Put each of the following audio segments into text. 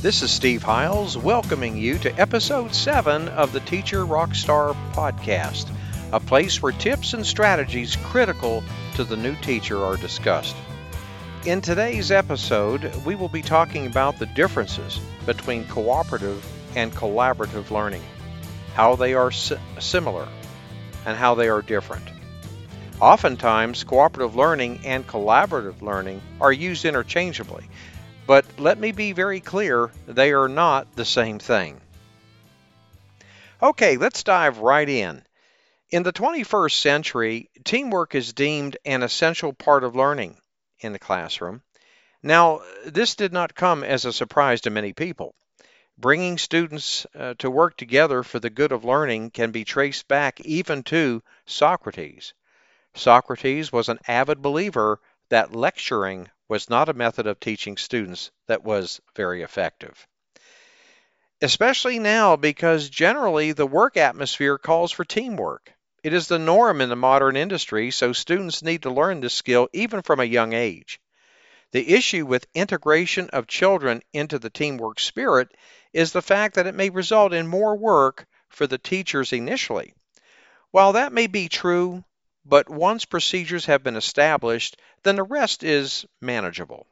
This is Steve Hiles welcoming you to episode 7 of the Teacher Rockstar podcast, a place where tips and strategies critical to the new teacher are discussed. In today's episode, we will be talking about the differences between cooperative and collaborative learning, how they are similar, and how they are different. Oftentimes, cooperative learning and collaborative learning are used interchangeably, but let me be very clear, they are not the same thing. Okay, let's dive right in. In the 21st century, teamwork is deemed an essential part of learning in the classroom. Now, this did not come as a surprise to many people. Bringing students to work together for the good of learning can be traced back even to Socrates. Socrates was an avid believer that lecturing was not a method of teaching students that was very effective. Especially now, because generally the work atmosphere calls for teamwork. It is the norm in the modern industry, so students need to learn this skill even from a young age. The issue with integration of children into the teamwork spirit is the fact that it may result in more work for the teachers initially. While that may be true, but once procedures have been established, then the rest is manageable.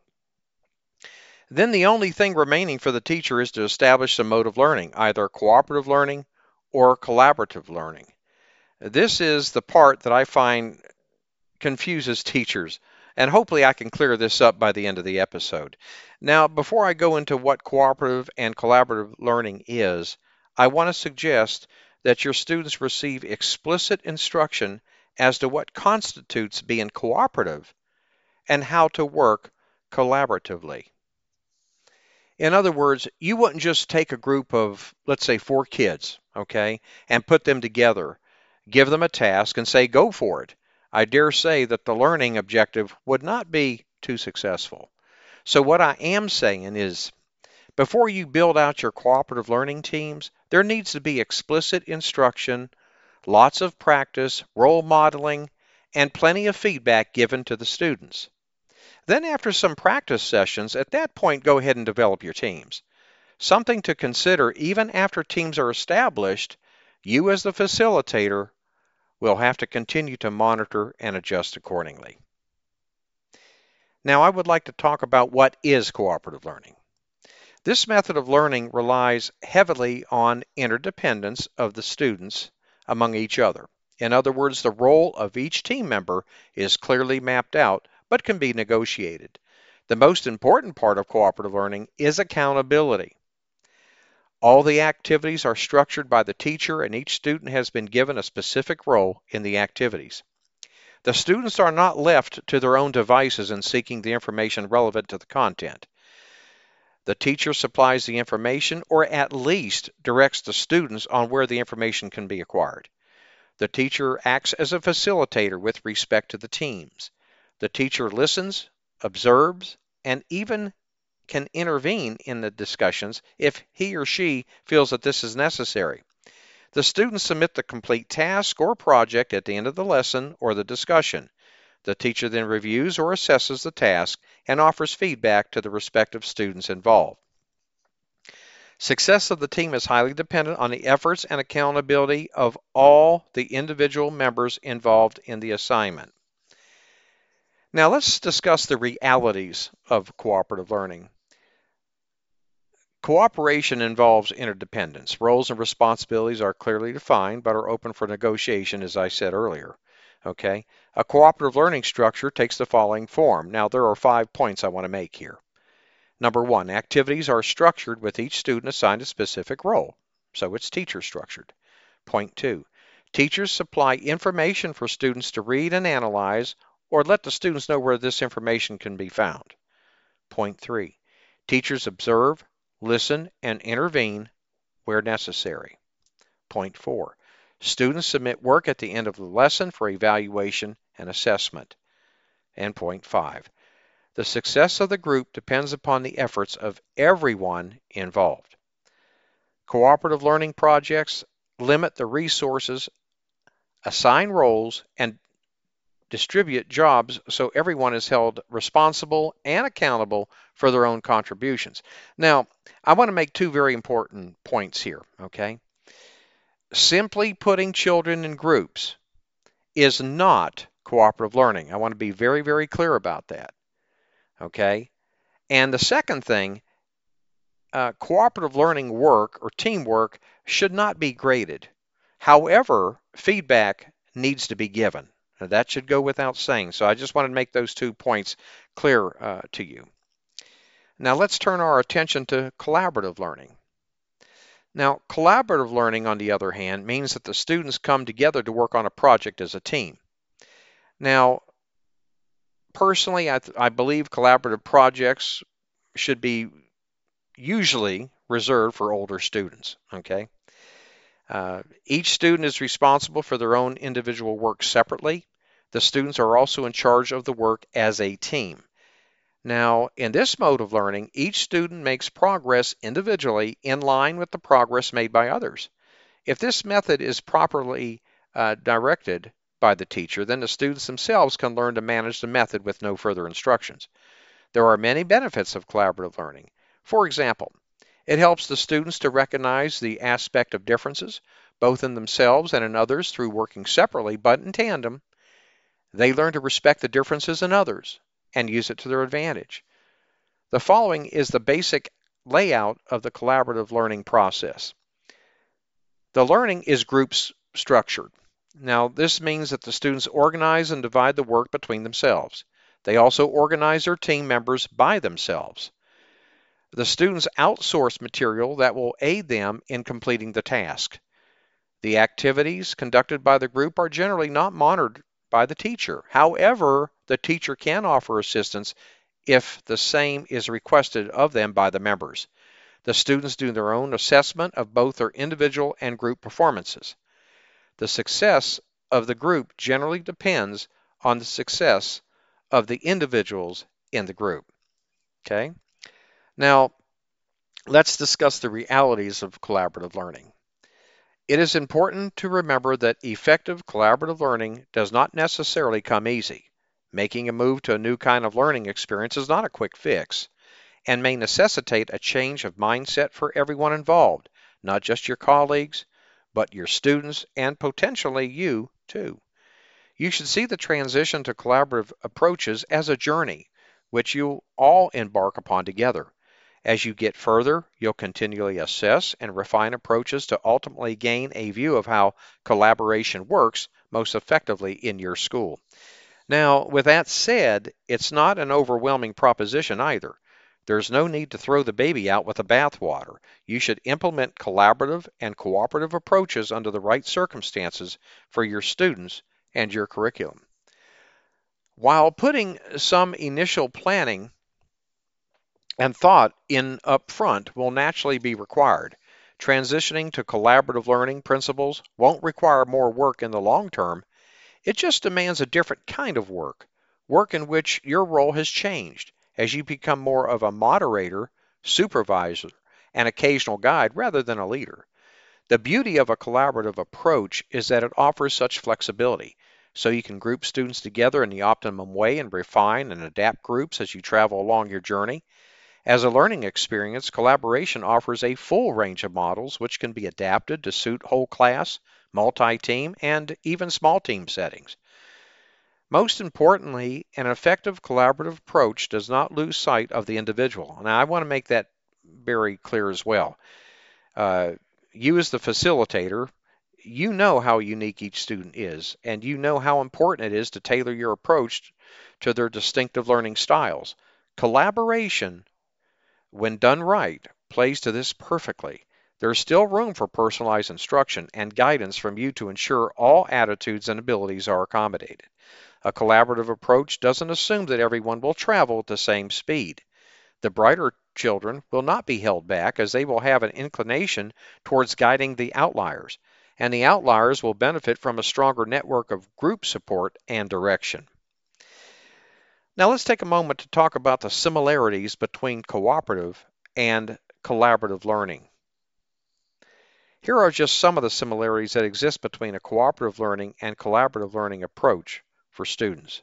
Then the only thing remaining for the teacher is to establish a mode of learning, either cooperative learning or collaborative learning. This is the part that I find confuses teachers, and hopefully I can clear this up by the end of the episode. Now, before I go into what cooperative and collaborative learning is, I want to suggest that your students receive explicit instruction as to what constitutes being cooperative and how to work collaboratively. In other words, you wouldn't just take a group of, let's say, 4 kids, okay, and put them together, give them a task, and say, go for it. I dare say that the learning objective would not be too successful. So what I am saying is, before you build out your cooperative learning teams, there needs to be explicit instruction, lots of practice, role modeling, and plenty of feedback given to the students. Then after some practice sessions, at that point, go ahead and develop your teams. Something to consider even after teams are established, you as the facilitator will have to continue to monitor and adjust accordingly. Now, I would like to talk about what is cooperative learning. This method of learning relies heavily on interdependence of the students among each other. In other words, the role of each team member is clearly mapped out, but can be negotiated. The most important part of cooperative learning is accountability. All the activities are structured by the teacher, and each student has been given a specific role in the activities. The students are not left to their own devices in seeking the information relevant to the content. The teacher supplies the information, or at least directs the students on where the information can be acquired. The teacher acts as a facilitator with respect to the teams. The teacher listens, observes, and even can intervene in the discussions if he or she feels that this is necessary. The students submit the complete task or project at the end of the lesson or the discussion. The teacher then reviews or assesses the task and offers feedback to the respective students involved. Success of the team is highly dependent on the efforts and accountability of all the individual members involved in the assignment. Now let's discuss the realities of cooperative learning. Cooperation involves interdependence. Roles and responsibilities are clearly defined but are open for negotiation, as I said earlier. Okay? A cooperative learning structure takes the following form. Now there are 5 points I want to make here. Number 1, activities are structured with each student assigned a specific role. So it's teacher structured. Point 2, teachers supply information for students to read and analyze, or let the students know where this information can be found. Point 3, teachers observe, listen, and intervene where necessary. Point 4, students submit work at the end of the lesson for evaluation and assessment. And point 5, the success of the group depends upon the efforts of everyone involved. Cooperative learning projects limit the resources, assign roles, and distribute jobs so everyone is held responsible and accountable for their own contributions. Now, I want to make two very important points here, okay? Simply putting children in groups is not cooperative learning. I want to be very, very clear about that, okay? And the second thing, cooperative learning work or teamwork should not be graded. However, feedback needs to be given. Now, that should go without saying. So I just wanted to make those 2 points clear to you. Now let's turn our attention to collaborative learning. Now, collaborative learning, on the other hand, means that the students come together to work on a project as a team. Now, personally, I believe collaborative projects should be usually reserved for older students, okay? Each student is responsible for their own individual work separately. The students are also in charge of the work as a team. Now, in this mode of learning, each student makes progress individually in line with the progress made by others. If this method is properly directed by the teacher, then the students themselves can learn to manage the method with no further instructions. There are many benefits of collaborative learning. For example, it helps the students to recognize the aspect of differences, both in themselves and in others, through working separately but in tandem. They learn to respect the differences in others and use it to their advantage. The following is the basic layout of the collaborative learning process. The learning is groups structured. Now, this means that the students organize and divide the work between themselves. They also organize their team members by themselves. The students outsource material that will aid them in completing the task. The activities conducted by the group are generally not monitored by the teacher. However, the teacher can offer assistance if the same is requested of them by the members. The students do their own assessment of both their individual and group performances. The success of the group generally depends on the success of the individuals in the group. Okay? Now, let's discuss the realities of collaborative learning. It is important to remember that effective collaborative learning does not necessarily come easy. Making a move to a new kind of learning experience is not a quick fix and may necessitate a change of mindset for everyone involved, not just your colleagues, but your students and potentially you too. You should see the transition to collaborative approaches as a journey, which you'll all embark upon together. As you get further, you'll continually assess and refine approaches to ultimately gain a view of how collaboration works most effectively in your school. Now, with that said, it's not an overwhelming proposition either. There's no need to throw the baby out with the bathwater. You should implement collaborative and cooperative approaches under the right circumstances for your students and your curriculum. While putting some initial planning and thought in up front will naturally be required, transitioning to collaborative learning principles won't require more work in the long term. It just demands a different kind of work in which your role has changed as you become more of a moderator, supervisor, and occasional guide rather than a leader. The beauty of a collaborative approach is that it offers such flexibility, so you can group students together in the optimum way and refine and adapt groups as you travel along your journey. As a learning experience, collaboration offers a full range of models which can be adapted to suit whole class, multi-team, and even small team settings. Most importantly, an effective collaborative approach does not lose sight of the individual. Now, I want to make that very clear as well. You as the facilitator, you know how unique each student is, and you know how important it is to tailor your approach to their distinctive learning styles. Collaboration, when done right, plays to this perfectly. There is still room for personalized instruction and guidance from you to ensure all attitudes and abilities are accommodated. A collaborative approach doesn't assume that everyone will travel at the same speed. The brighter children will not be held back as they will have an inclination towards guiding the outliers, and the outliers will benefit from a stronger network of group support and direction. Now let's take a moment to talk about the similarities between cooperative and collaborative learning. Here are just some of the similarities that exist between a cooperative learning and collaborative learning approach for students.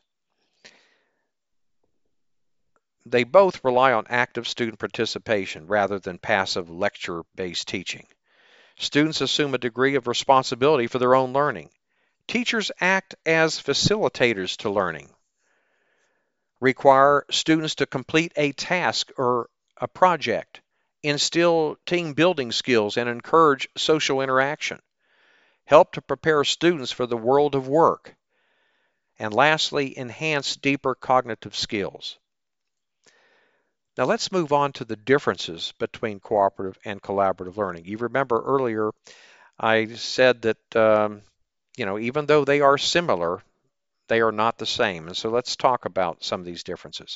They both rely on active student participation rather than passive lecture-based teaching. Students assume a degree of responsibility for their own learning. Teachers act as facilitators to learning, require students to complete a task or a project, instill team building skills, and encourage social interaction, help to prepare students for the world of work, and lastly, enhance deeper cognitive skills. Now let's move on to the differences between cooperative and collaborative learning. You remember earlier I said that even though they are similar, they are not the same. And so let's talk about some of these differences.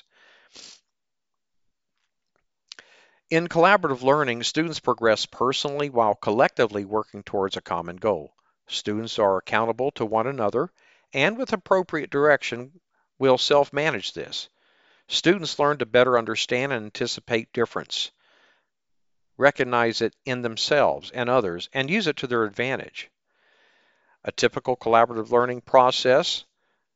In collaborative learning, students progress personally while collectively working towards a common goal. Students are accountable to one another and with appropriate direction will self-manage this. Students learn to better understand and anticipate difference, recognize it in themselves and others, and use it to their advantage. A typical collaborative learning process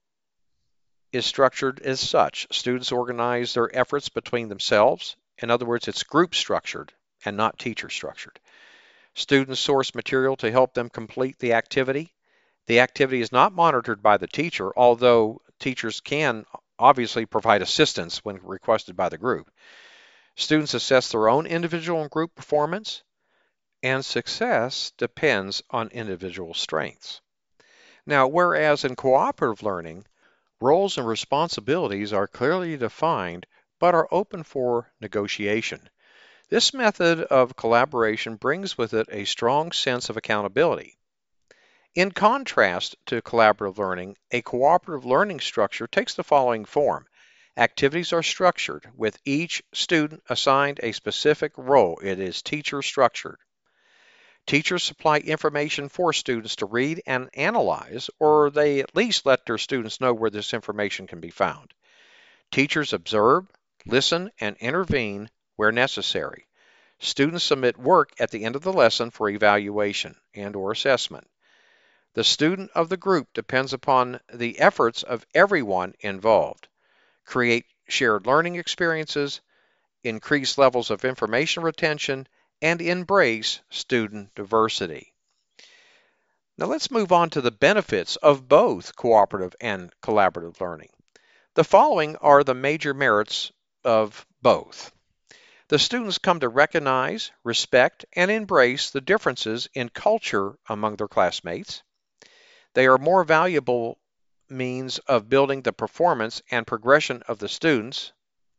is structured as such. Students organize their efforts between themselves. In other words, it's group structured and not teacher structured. Students source material to help them complete the activity. The activity is not monitored by the teacher, although teachers can obviously provide assistance when requested by the group. Students assess their own individual and group performance, and success depends on individual strengths. Now, whereas in cooperative learning, roles and responsibilities are clearly defined but are open for negotiation. This method of collaboration brings with it a strong sense of accountability. In contrast to collaborative learning, a cooperative learning structure takes the following form. Activities are structured, with each student assigned a specific role. It is teacher structured. Teachers supply information for students to read and analyze, or they at least let their students know where this information can be found. Teachers observe, listen, and intervene where necessary. Students submit work at the end of the lesson for evaluation and/or assessment. The student of the group depends upon the efforts of everyone involved. Create shared learning experiences, increase levels of information retention, and embrace student diversity. Now let's move on to the benefits of both cooperative and collaborative learning. The following are the major merits of both. The students come to recognize, respect, and embrace the differences in culture among their classmates. They are more valuable means of building the performance and progression of the students.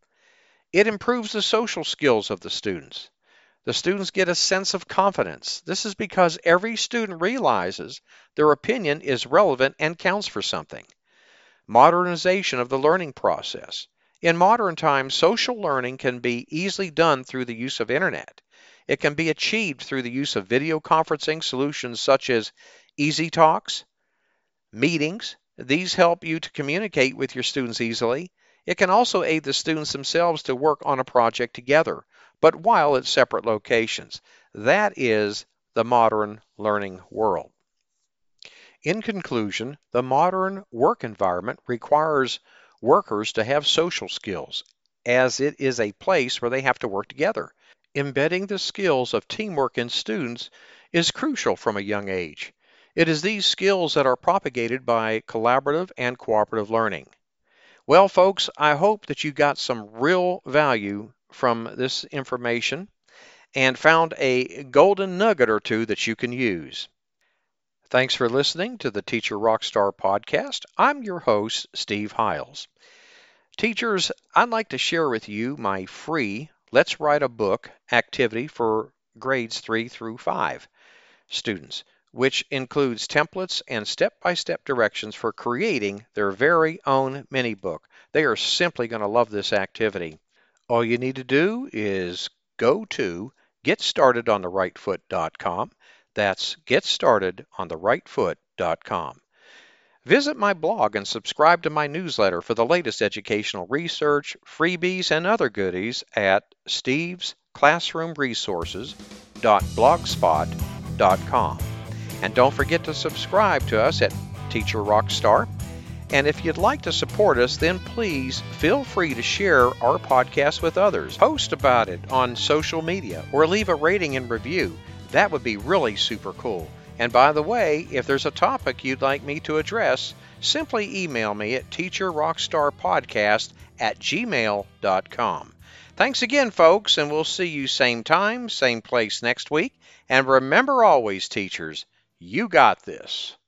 It improves the social skills of the students. The students get a sense of confidence. This is because every student realizes their opinion is relevant and counts for something. Modernization of the learning process. In modern times, social learning can be easily done through the use of internet. It can be achieved through the use of video conferencing solutions such as Easy Talks, meetings. These help you to communicate with your students easily. It can also aid the students themselves to work on a project together, but while at separate locations. That is the modern learning world. In conclusion, the modern work environment requires workers to have social skills, as it is a place where they have to work together. Embedding the skills of teamwork in students is crucial from a young age. It is these skills that are propagated by collaborative and cooperative learning. Well, folks, I hope that you got some real value from this information and found a golden nugget or two that you can use. Thanks for listening to the Teacher Rockstar podcast. I'm your host, Steve Hiles. Teachers, I'd like to share with you my free Let's Write a Book activity for grades 3 through 5 students, which includes templates and step-by-step directions for creating their very own mini book. They are simply going to love this activity. All you need to do is go to getstartedontheRightFoot.com. That's getstartedontheRightFoot.com. Visit my blog and subscribe to my newsletter for the latest educational research, freebies, and other goodies at stevesclassroomresources.blogspot.com. And don't forget to subscribe to us at Teacher Rockstar And if you'd like to support us, then please feel free to share our podcast with others. Post about it on social media or leave a rating and review. That would be really super cool. And by the way, if there's a topic you'd like me to address, simply email me at teacherrockstarpodcast@gmail.com. Thanks again, folks, and we'll see you same time, same place next week. And remember always, teachers, you got this.